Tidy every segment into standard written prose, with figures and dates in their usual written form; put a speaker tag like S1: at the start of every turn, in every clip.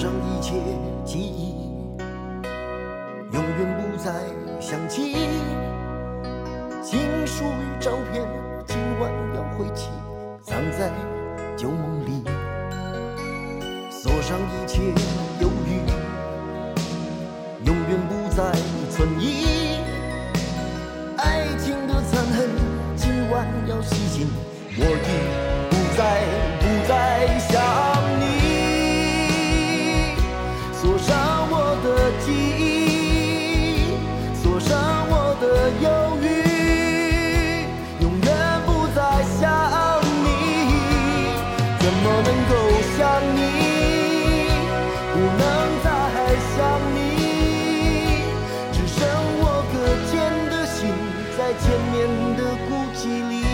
S1: 上一切记忆，永远不再想起。情书与照片，今晚要回起，藏在旧梦里。锁上一切犹豫，永远不再存疑。爱情的残痕，今晚要洗净。我已不再想你，锁上我的记忆，锁上我的忧郁，永远不再想你。怎么能够想你，不能再想你，只剩我搁浅的心在千年的孤寂里。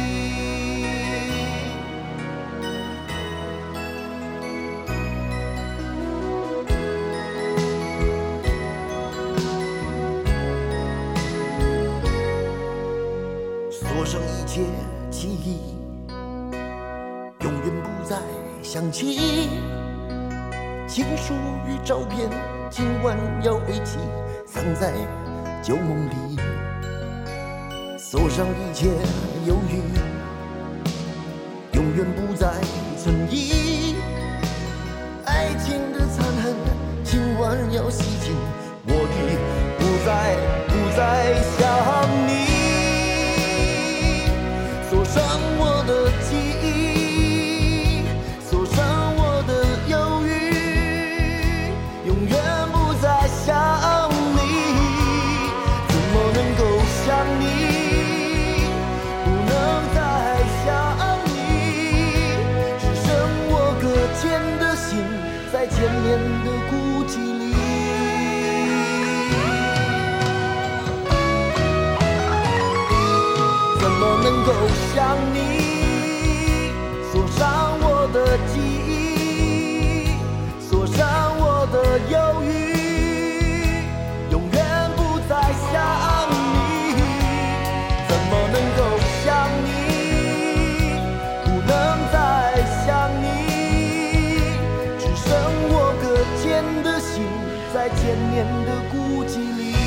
S1: 锁上一切记忆，永远不再想起。情书与照片，今晚要回起，藏在旧梦里。锁上一切犹豫，永远不再存疑。爱情的残痕，今晚要洗净。我已不再想你。锁上我的记忆，锁上我的忧郁，永远不再想你。怎么能够想你，不能再想你，只剩我搁浅的心在千年的孤寂里。怎么能够想你，锁上我的记忆，锁上我的忧郁，永远不再想你。怎么能够想你，不能再想你，只剩我搁浅的心在千年的孤寂里。